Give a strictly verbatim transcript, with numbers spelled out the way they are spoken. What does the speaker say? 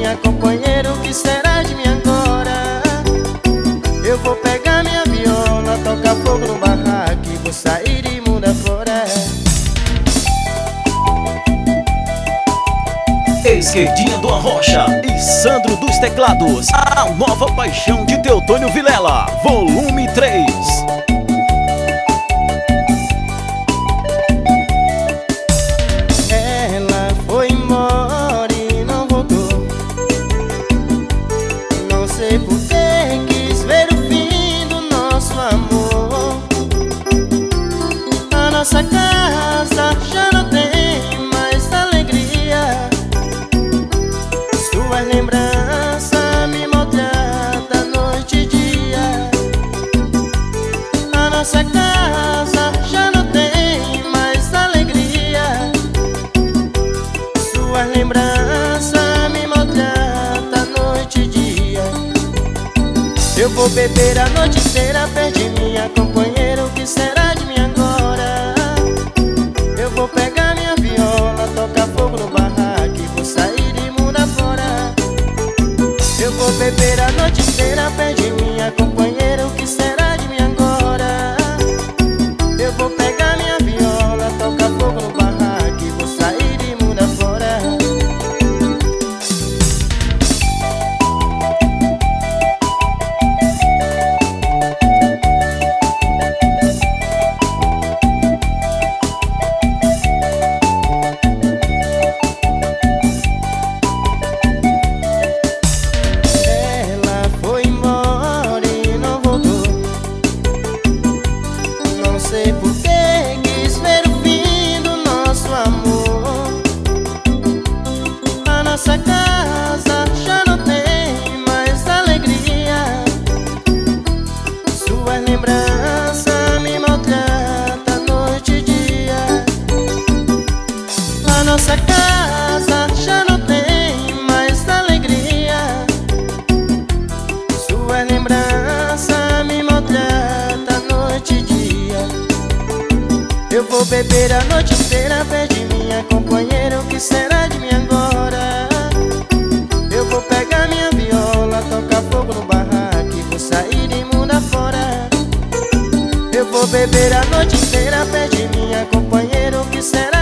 minha companheira, o que será de mim agora? Eu vou pegar minha viola, tocar fogo no barraco e vou sair de mundo afora. Esquerdinha do Arrocha e Sandro dos Teclados, a nova paixão de Teotônio Vilela, volume três. Ela foi embora e não voltou. Não sei por que quis ver o fim do nosso amor. A nossa casa já não tem mais alegria. Suas lembranças me maltratam noite e dia. A nossa casa já não tem mais alegria. Suas lembranças me maltratam noite e dia. Eu vou beber a noite inteira, perdi minha companheira, o que será de mim agora? Eu vou pegar minha viola, tocar fogo no barraco e vou sair de mundo afora. Eu vou beber a noite inteira, perdi minha companheira, o que será de mim agora? Eu vou pegar minha viola, tocar fogo no barraco e vou sair de mundo afora. Ela foi embora e não voltou. Não sei por que quis ver o fim do nosso amor. A nossa casa já não tem mais alegria. Suas lembranças me maltratam noite e dia. A nossa casa já não tem mais alegria. Suas lembranças me maltratam noite e dia. Eu vou beber a noite inteira, perdi minha companheira, o que será de mim agora? Eu vou pegar minha viola, tocar fogo no barraco e vou sair de mundo afora. Eu vou beber a noite inteira, perdi minha companheira, o que será